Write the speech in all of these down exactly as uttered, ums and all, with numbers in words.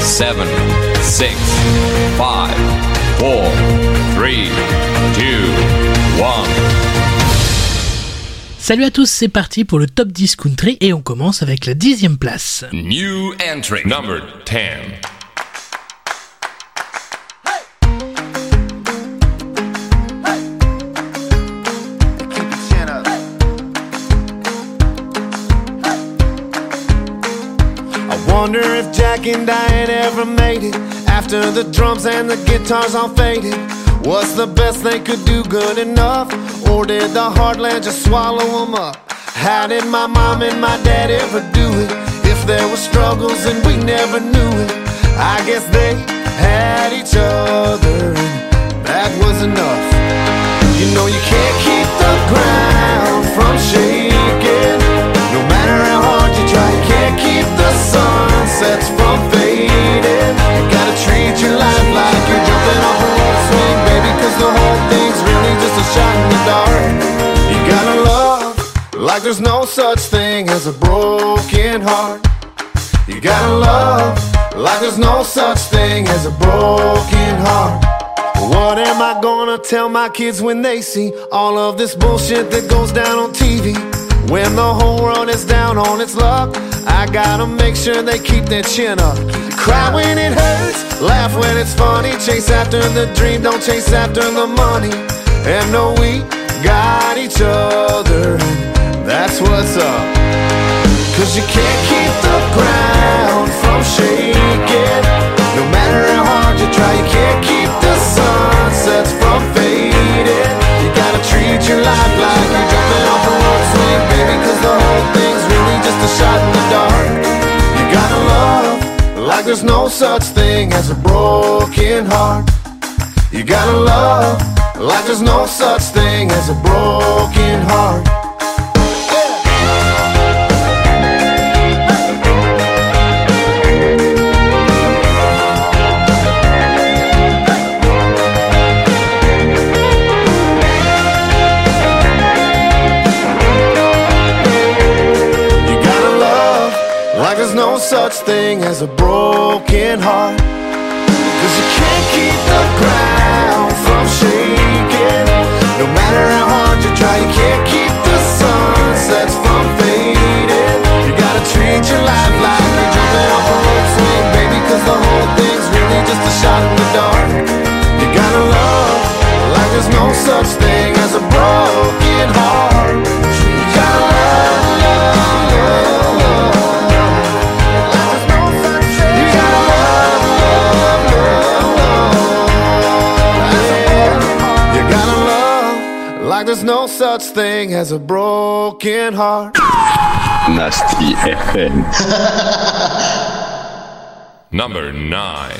seven, six, five, four, three, two, one. Salut à tous, c'est parti pour le top dix country et on commence avec la dixième place. New entry number ten. Wonder if Jack and Diane ever made it after the drums and the guitars all faded. What's the best they could do good enough? Or did the heartland just swallow them up? How did my mom and my dad ever do it? If there were struggles and we never knew it, I guess they had each other and that was enough. You know you can't keep the ground from shaking. No matter how hard you try, you can't keep the sunsets from fading. You gotta treat your life like you're jumping off a rope swing, baby, cause the whole thing's really just a shot in the dark. You gotta love like there's no such thing as a broken heart. You gotta love like there's no such thing as a broken heart. What am I gonna tell my kids when they see all of this bullshit that goes down on T V? When the whole world is down on its luck, I gotta make sure they keep their chin up. Cry when it hurts, laugh when it's funny. Chase after the dream, don't chase after the money. And know we got each other, and that's what's up. Cause you can't keep the ground from shaking. No matter how hard you try, you can't keep the sunsets from fading. You gotta treat your life like you're jumping off a rope swing, baby, cause the whole thing's really just a shot in the dark. You gotta love like there's no such thing as a broken heart. You gotta love like there's no such thing as a broken heart. There's no such thing as a broken heart. Cause you can't keep the ground from shaking. No matter how hard you try, you can't keep the sunsets from fading. You gotta treat your life like you're jumping off a rope swing, baby, cause the whole thing's really just a shot in the dark. You gotta love like there's no such thing as a broken heart. You gotta love, love, love, love. Like there's no such thing as a broken heart. Nasty F M. Number nine.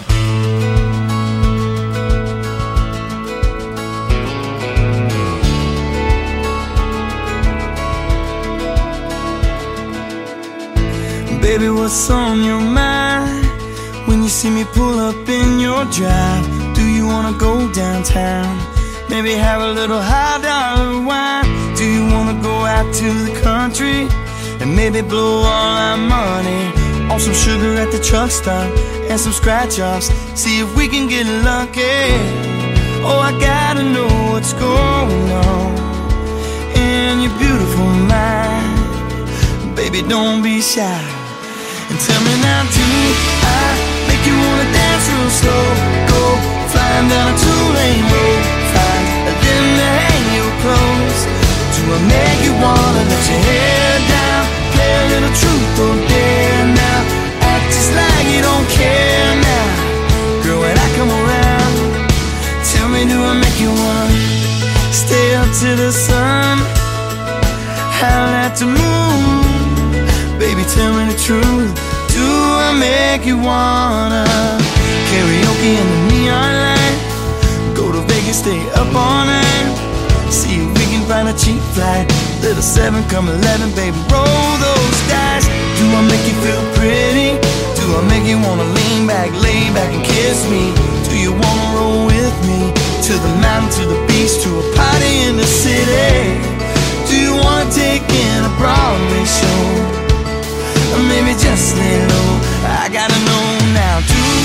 Baby, what's on your mind when you see me pull up in your drive? Do you wanna go downtown? Maybe have a little high dollar wine. Do you wanna go out to the country and maybe blow all our money on some sugar at the truck stop and some scratch offs? See if we can get lucky. Oh, I gotta know what's going on in your beautiful mind. Baby, don't be shy and tell me now, do I make you wanna dance real slow? Go flying down a two-lane road, find a limb to hang your clothes. Do I make you wanna let your hair down, play a little truth or dare now, act just like you don't care now? Girl, when I come around, tell me, do I make you wanna stay up to the sun, howl at the moon? Baby, tell me the truth, do I make you wanna karaoke in the neon light, go to Vegas, stay up all night, see if we can find a cheap flight, little seven come eleven, baby, roll those dice. Do I make you feel pretty? Do I make you wanna lean back, lay back and kiss me? Do you wanna roll with me to the mountain, to the beach, to a party in the city? Do you wanna take in a Broadway show? Or maybe just lay low, I gotta know now, do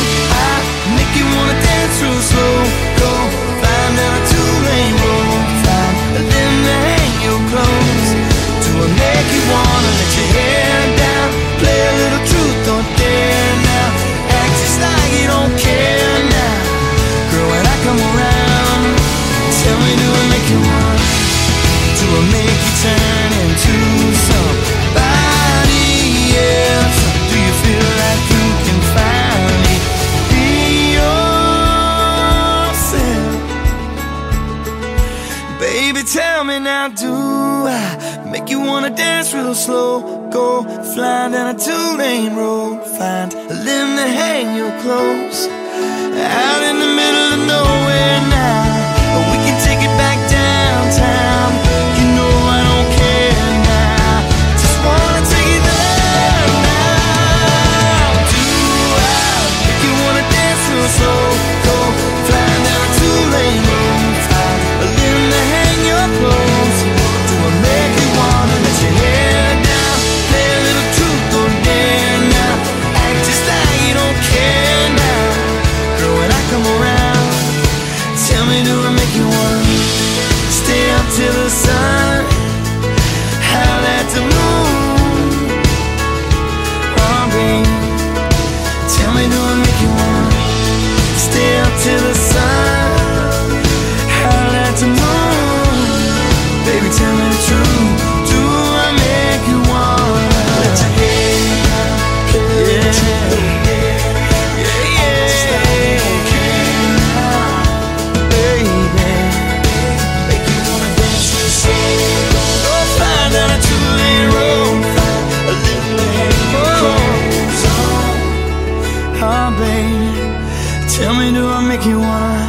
now, do I make you wanna dance real slow? Go flying down a two-lane road, find a limb to hang your clothes. Out in the middle of nowhere now, but we can take it back downtown. You know I don't care now, just wanna take it there now. Do I make you wanna dance real slow? Go flying down a two-lane road, find a limb to hang your clothes. Do I make you wanna let your hair down, play a little truth or dare now, act just like you don't care now? Girl, when I come around, tell me, do I make you wanna stay up till the sun, howl at the moon? Oh, babe, tell me, do I make you wanna stay up till the sun, howl at the moon? Baby, tell me the truth, do I make you wanna let your hair down, yeah, yeah, yeah, just like you don't care now, baby, make you wanna dance real slow. Go flying down a two-lane road, find a little hang your clothes on. Oh, baby, tell me, do I make you wanna?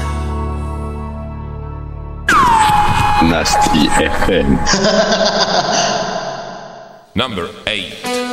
Nasty F M. Number eight.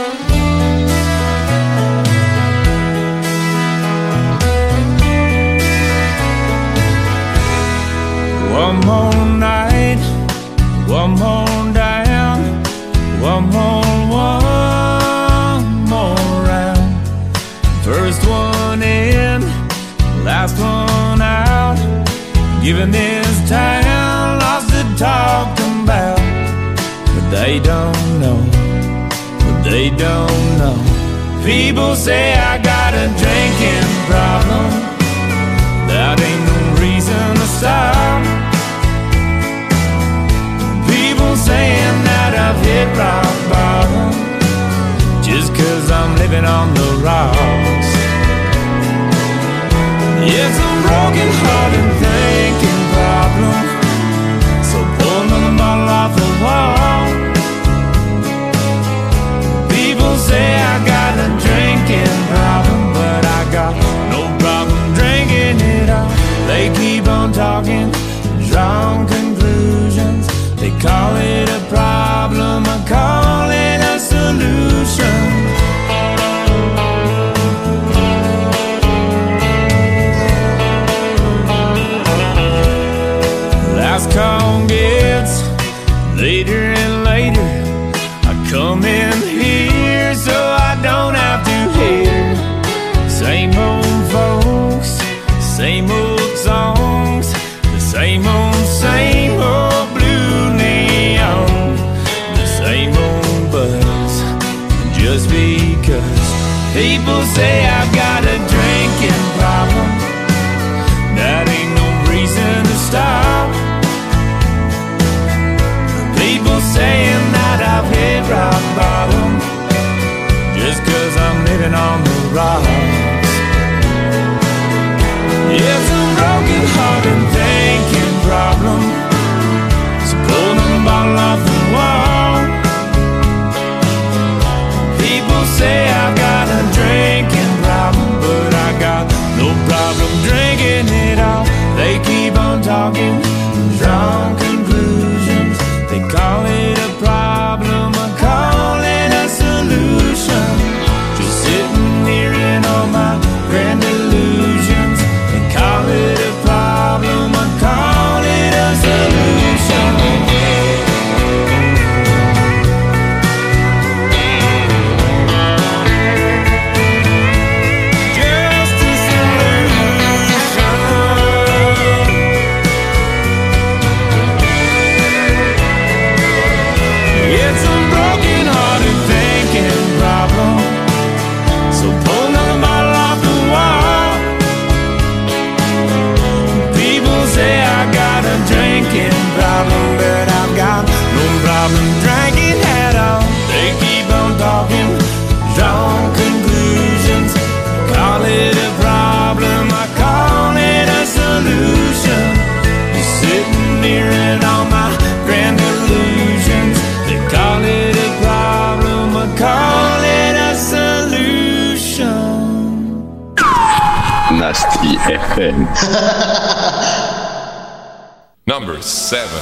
One more night, one more down, one more, one more round. First one in, last one out. Giving this town lots to talk about, but they don't know, but they don't know. People say I got a drinking problem, that ain't no reason to stop. People saying that I've hit rock bottom, just cause I'm living on the rocks. It's a broken heart and thinking problem, so pull another bottle off the wall. People say I got a drinking problem, but I got no problem drinking it all. They keep on talking, drawing conclusions. They call it a problem, I call it a solution. Last call gets later and later. I come in here so I don't have to hear same old folks, same old songs, the same old, same old blue neon, the same old buzz. Just because people say I've got a drinking problem, that ain't no reason to stop. People saying that I've hit rock bottom, just cause I'm living on the rocks. It's a broken heart and thinking problem, so pull another bottle off the wall. People say I've got a drinking problem, but I got no problem drinking it all. They keep on talking, drawing conclusions. They call it a problem, I call it a solution. Just sitting here in a Nasty F M. Number seven.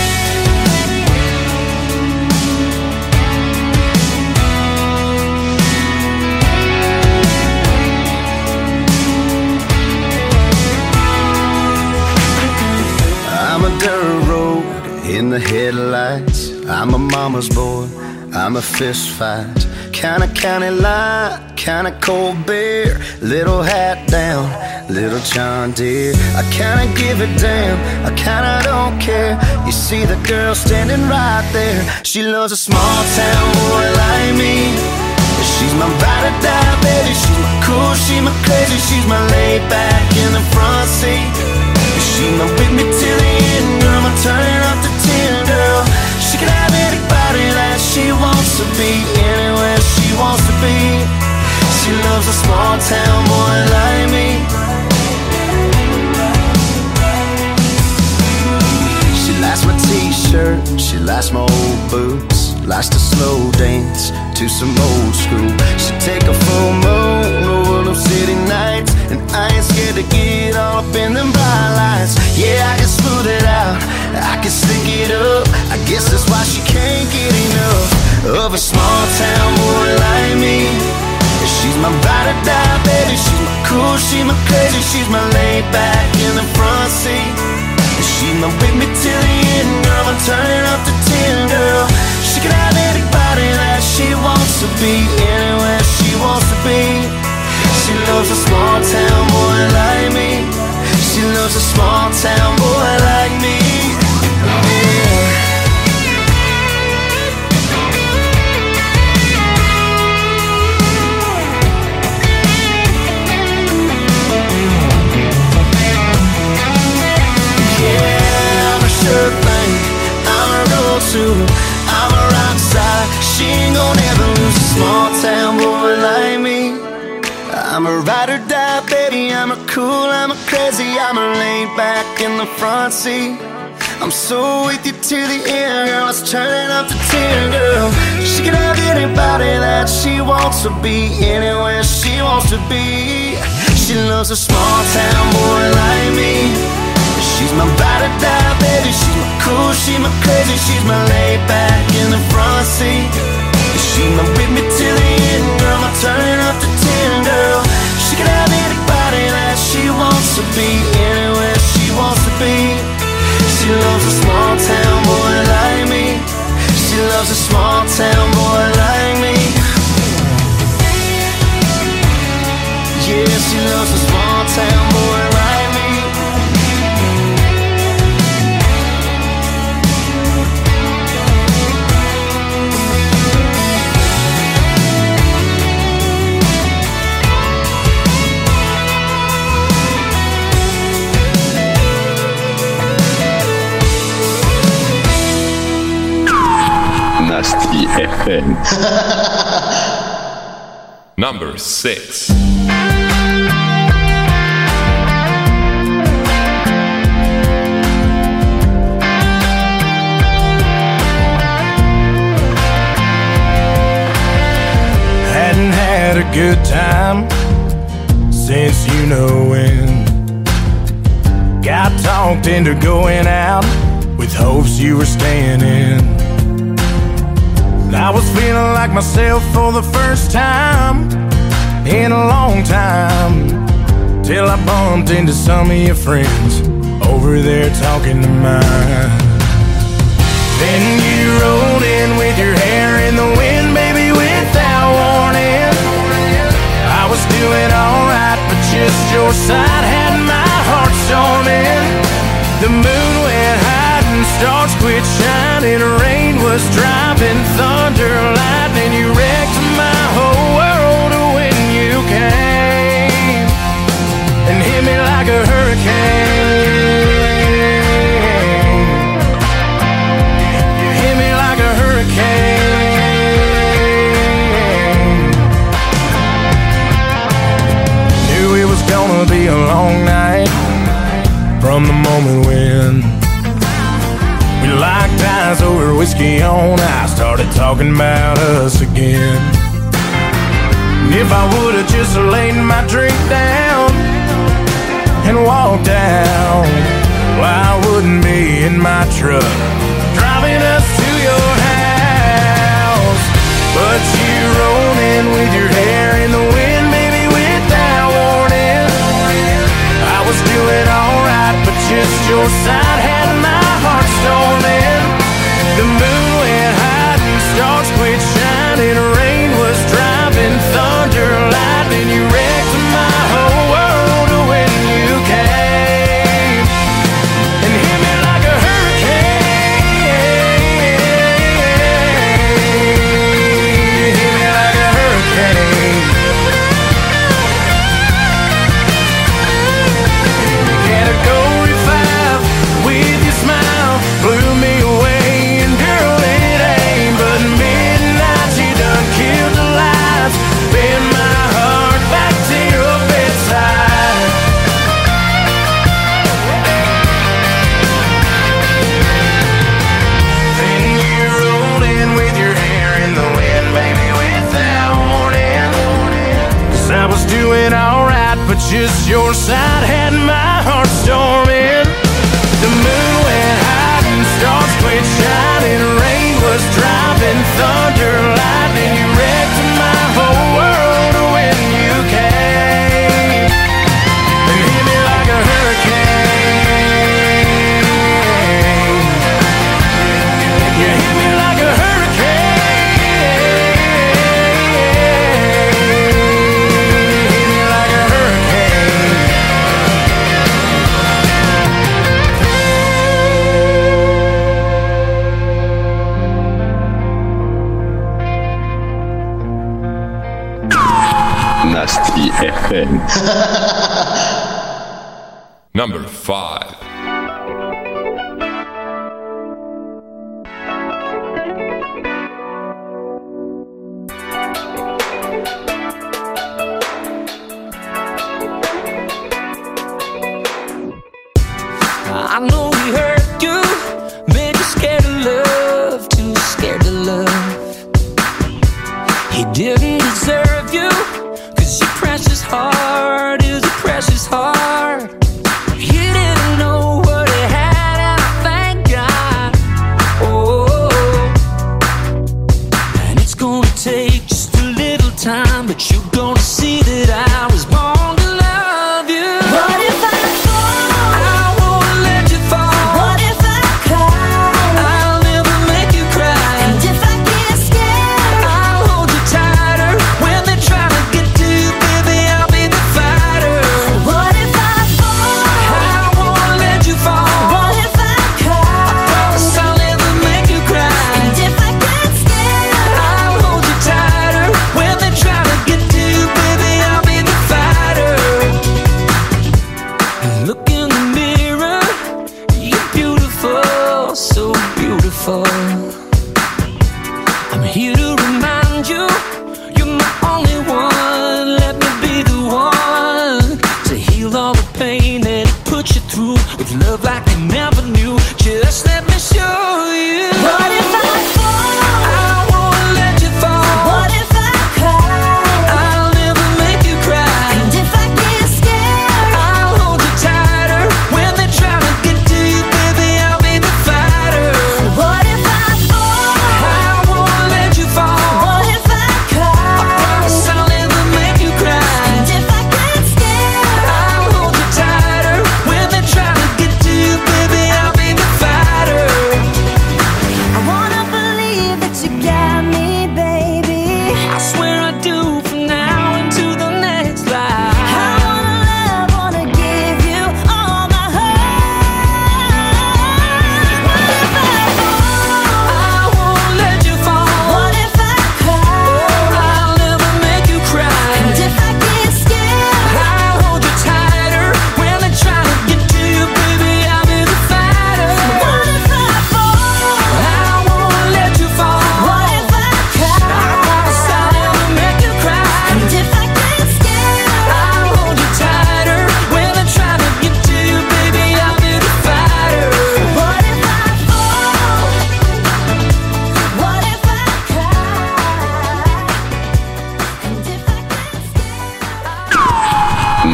I'm a dirt road in the headlights. I'm a mama's boy, I'm a fist fight. Kinda county line, kinda cold beer. Little hat down, little John Deere. I kinda give a damn, I kinda don't care. You see the girl standing right there. She loves a small town boy like me. She's my ride or die, baby. She's my cool, she's my crazy. She's my laid back in the front seat. She's my with me till the end, girl. I'm turning up to ten, girl. She can have anybody that she wants to be, anywhere she wants to be. She loves a small town boy like me. She likes my t-shirt, she likes my old boots. Likes to slow dance to some old school. She take a full moon over them city nights, and I ain't scared to get all up in them bright lights. Yeah, I can smooth it out, I can stick it up. I guess that's why she can't get enough of a small town boy like me. She's my ride or die, baby. She's my cool, she's my crazy. She's my laid back in the front seat. She's my with me till the end, girl. I'm turning up to ten, girl. She can have anybody that she wants to be, anywhere she wants to be. She loves a small town boy like me. She loves a small town boy like me. Yeah. Sure thing, I'm a road to, I'm a rock star. She ain't gonna ever lose a small town boy like me. I'm a ride or die, baby. I'm a cool, I'm a crazy. I'm a laid back in the front seat. I'm so with you to the end, girl. Let's turn it up to ten, girl. She can have anybody that she wants to be, anywhere she wants to be. She loves a small town boy like me. She's my ride or die, baby. She's my cool, she's my crazy. She's my laid back in the front seat. She's my with me till the end, girl. I'm turning up to ten, girl. She can have anybody that she wants to be, anywhere she wants to be. She loves a small town boy like me. She loves a small town boy like me. Yeah, she loves a small town boy like me. Nasty F M. Number six. Hadn't had a good time since you know when. Got talked into going out with hopes you were staying in. I was feeling like myself for the first time in a long time, till I bumped into some of your friends over there talking to mine. Then you rolled in with your hair in the wind, baby, without warning. I was doing alright, but just your side had my heart storming. The moon went high and stars quit shining. Rain was driving, thunder, lightning. You wrecked my whole world when you came and hit me like a hurricane. You hit me like a hurricane. Knew it was gonna be a long night from the moment when we locked eyes over whiskey on ice, started talking about us again. And if I would've just laid my drink down and walked down. Well, I wouldn't be in my truck driving us to your house, but you rolled in with your hair in the wind, baby, without warning. I was doing alright, but just your side had my heart storming. The moon went high and stars quit shining. Rain was driving, thunder, lightning. You wrecked my whole world when you came and hit me like a hurricane. Hit me like a hurricane. Category five with your smile blew me away. Doing alright, but just your side had my heart storming. The moon went high and stars quit shining. Rain was driving, thunder, lightning. You wrecked my whole world when you came and hit me like a hurricane. You hit me like a hurricane. Nasty F M. Number five. I know we hurt you, made you scared of love, too scared of love. He didn't deserve you, cause your precious heart is a precious heart. He didn't know what he had, and I thank God. Oh, and it's gonna take just a little time, but you're gonna see that I was born to love you. What if I fall? I won't let you fall. What if I cry? I'll never make you cry. And if I get scared, I'll hold you tighter. When they try to get to you, baby, I'll be the fighter. what if I fall? I won't let you fall. What if I cry? Promise I'll never make you cry. And if I get scared, I'll hold you tighter. When they try to get to you, baby, I'll be the fighter.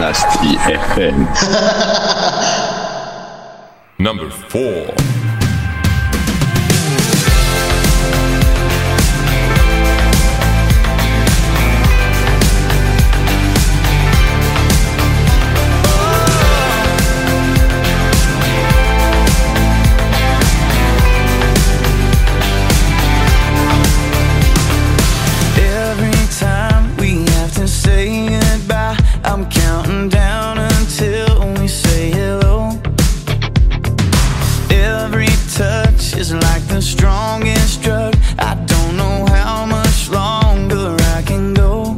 Nasty F M. Number four. I'm counting down until we say hello. Every touch is like the strongest drug. I don't know how much longer I can go.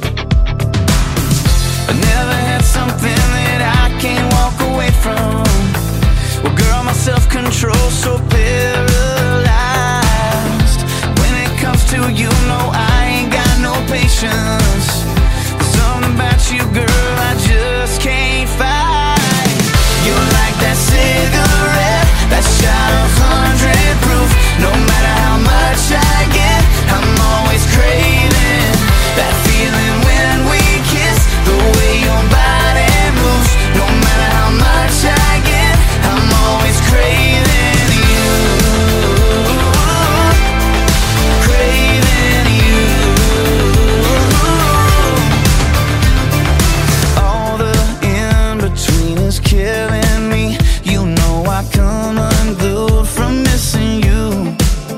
I never had something that I can't walk away from. Well, girl, my self-control's so paralyzed. When it comes to you, no, I ain't got no patience. Something about you, girl, I just can't fight. You're like that cigarette, that shot of hundred proof. No matter how much I get, I'm always craving that feeling when we kiss. The way your body moves. No matter how much I get, I'm always craving you. Craving you. Killing me, you know I come unglued from missing you.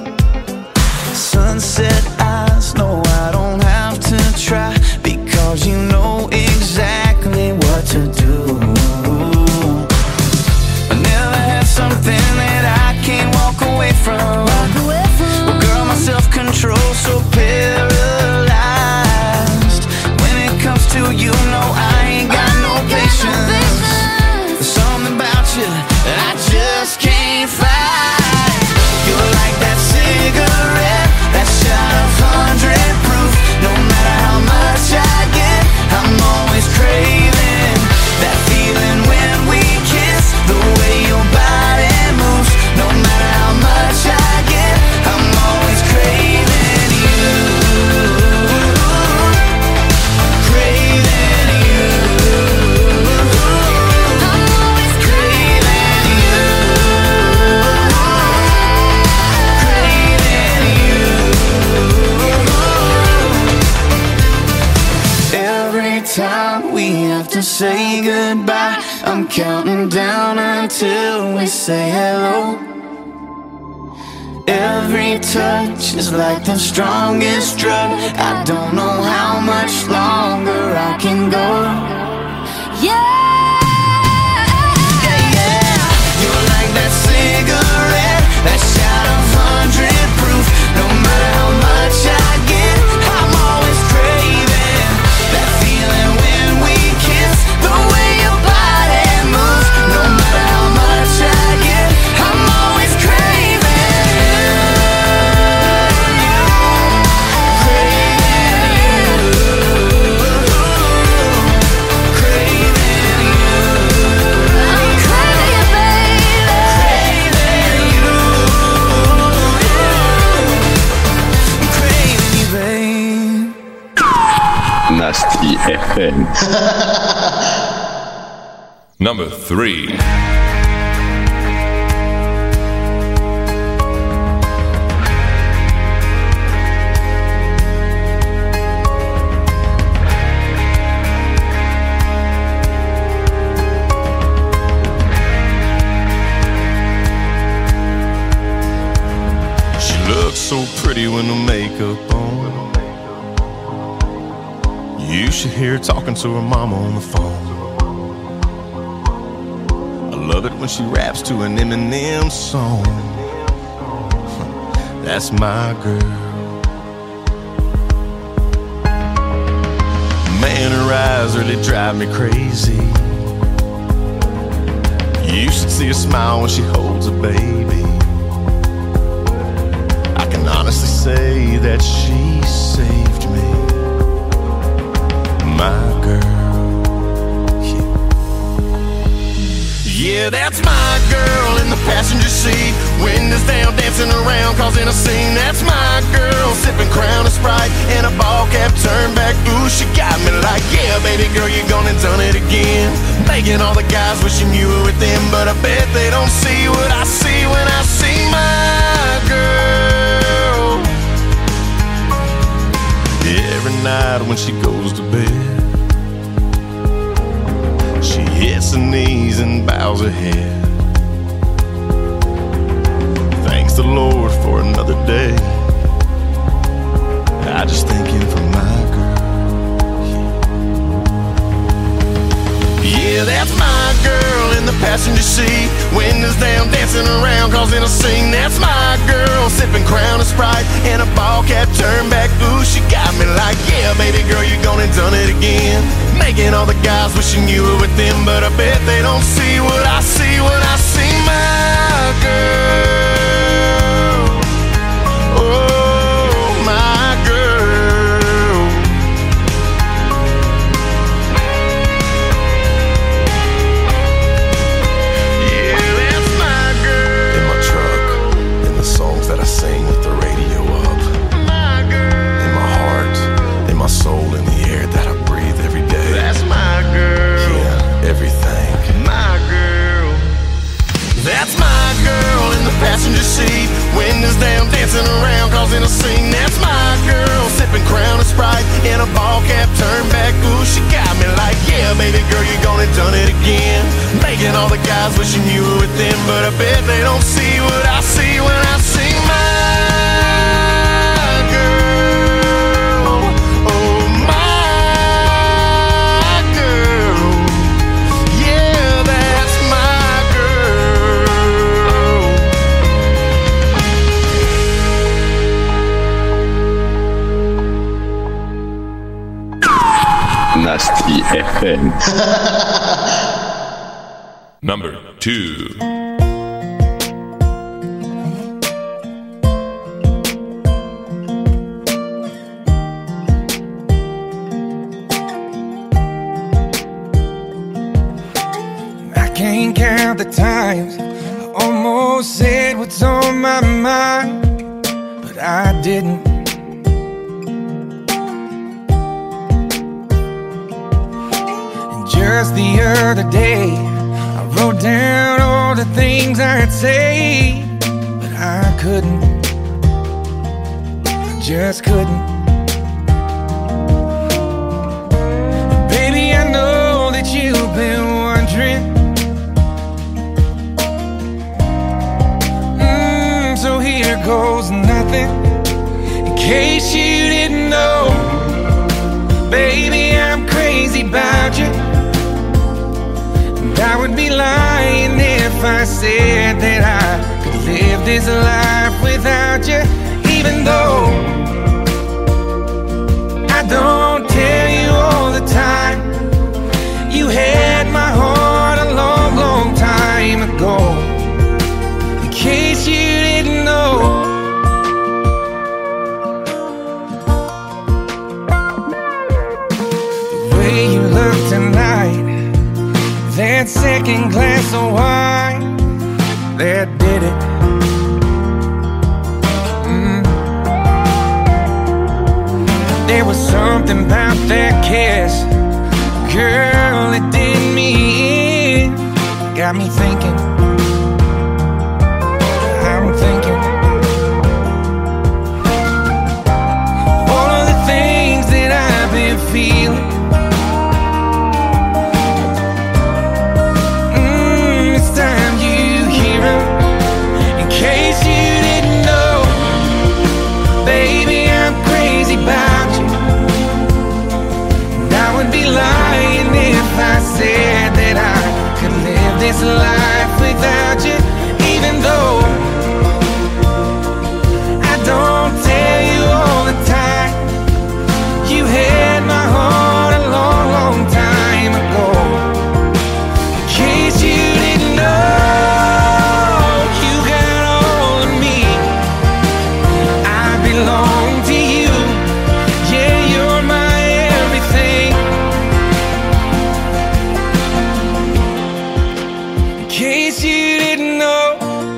Sunset eyes, no, I don't have to try, because you know exactly what to do. I never had something that I can't walk away from. Well, girl, my self-control's so paralyzed. When it comes to you, no, I ain't got no patience. Something about you I just can't fight. You're like that cigarette, that shot of hundred proof. No matter how much I get, I'm always craving that feeling when we kiss. The way your body moves. No matter how much I get, I'm always craving you. Craving you. Time we have to say goodbye, I'm counting down until we say hello. Every touch is like the strongest drug. I don't know how much longer I can go. Yeah, yeah, yeah. You're like that cigarette, that shot of hundred proof. No matter how much I get, I'm always craving that feeling when we kiss. The way your body moves. No matter how much I get, I'm always craving you. Craving you. Craving you. I'm craving you, baby. Craving you. I'm craving you, babe. Nasty F M. Number three. She looks so pretty with no makeup on. You should hear her talking to her mama on the phone. I love it when she raps to an Eminem song. That's my girl. Man, her eyes really drive me crazy. You should see her smile when she holds a baby. I can honestly say that she saved me. My girl, yeah. Yeah, that's my girl in the passenger seat. Windows down, dancing around, causing a scene. That's my girl, sipping Crown and Sprite and a ball cap turned back. Ooh, she got me like, yeah, baby girl, you gone and done it again. Making all the guys wishing you were with them, but I bet they don't see what I see when I see my girl. Every night when she goes to bed, she hits her knees and bows her head. Thanks the Lord for another day. I just thank Him for my girl. Yeah, that's my girl in the passenger seat, windows down, dancing around, causing a scene. That's my girl, sipping Crown and Sprite and a ball cap turned back. Ooh, she got me like, yeah, baby girl, you gone and done it again. Making all the guys wishing you were with them, but I bet they don't see what I see when I see my girl. Oh, my girl. Yeah, that's my girl. In my truck, in the songs that I sing with the radio up. My girl. In my heart, in my soul, in the air that I breathe every day. That's my girl. Yeah, everything. My girl. That's my girl in the passenger seat, windows down, dancing around, causing a scene. That's my girl, sipping Crown and Sprite in a ball cap turned back. Ooh, she got me like, yeah, baby girl, you gone and done it again. Making all the guys wishing you were with them, but I bet they don't see what I see when I see my girl. Oh, my girl. Yeah, that's my girl. Nasty F M. Number two. I can't count the times I almost said what's on my mind, but I didn't. And just the other day, I wrote down all the things I'd say, but I couldn't. I just couldn't. Baby, I know that you've been wondering. Mm, so here goes nothing. In case you didn't know, baby, I'm crazy about you. And I would be lying if I said that I could live this life without you. Even though I don't tell you all the time, you had my heart a long, long time ago. In case you didn't know, the way you look tonight, that second glass of wine, that did it. Mm. There was something about that kiss, girl, it did me in. Got me thinking, I'm thinking all of the things that I've been feeling. Mm, it's time you hear 'em. In case you didn't know, baby, I'm crazy about you. And I would be lying if I said that I could live this life without you. Even though I don't tell you all the time, you had my heart a long, long time ago. In case you didn't know, you got all of me. I belong to you. Yeah, you're my everything. In case you didn't know,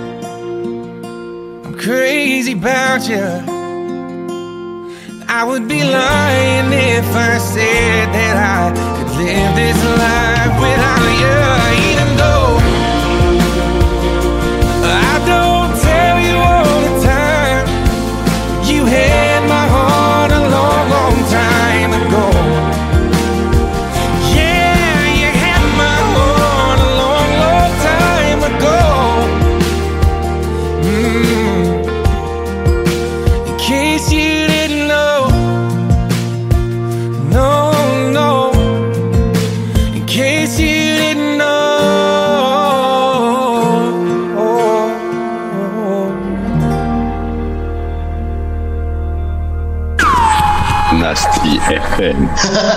I'm crazy about you. I would be lying if I said that I could M.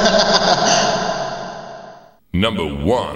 Number one.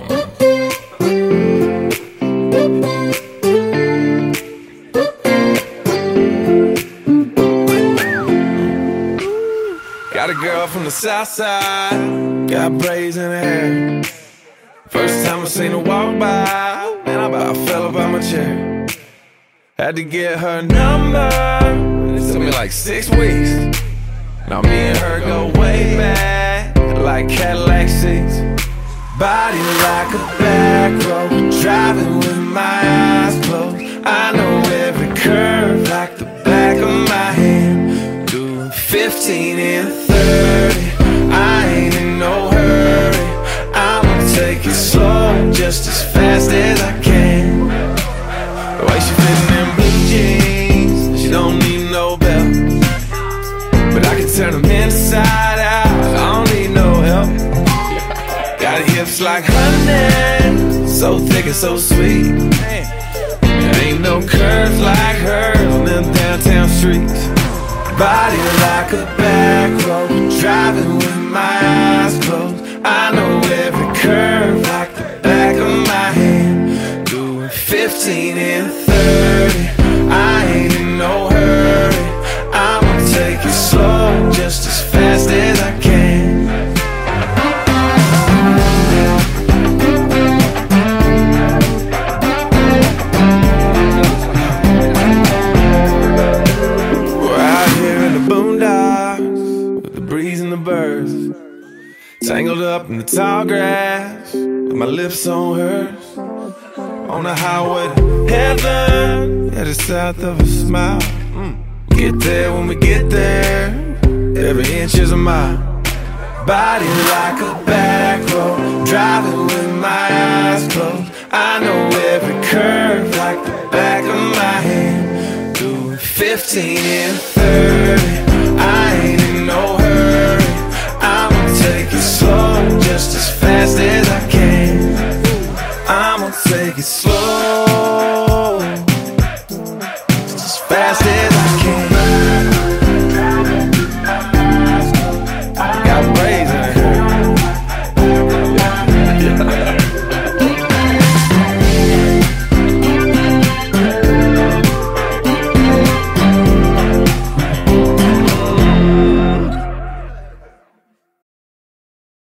Got a girl from the south side, got braids in her hair. First time I seen her walk by, and I about fell up out my chair. Had to get her number, it took me like six weeks. Now me and her go way back, like Cadillac seats. Body like a back road, driving with my eyes closed. I know every curve like the back of my hand. Doing fifteen and thirty, I ain't in no hurry. I'ma take it slow, just as fast as I can. The way she fit in them blue jeans, she don't need no belt. But I can turn them inside out, I don't need no help. Got hips like honey, so thick and so sweet. There ain't no curves like hers on them downtown streets. Body like a back road, driving with my eyes closed. I know every curve like the back of my hand. Doing fifteen and thirty, I ain't in no hurry. I'ma take it slow, just as fast as I can. Tangled up in the tall grass, with my lips on hers. On the highway to heaven, headed south of a smile. Mm. Get there when we get there, every inch is a mile. Body like a back road, driving with my eyes closed. I know every curve like the back of my hand. Doing fifteen and thirty, I ain't in no hurry. I'ma take it slow, just as fast as I can.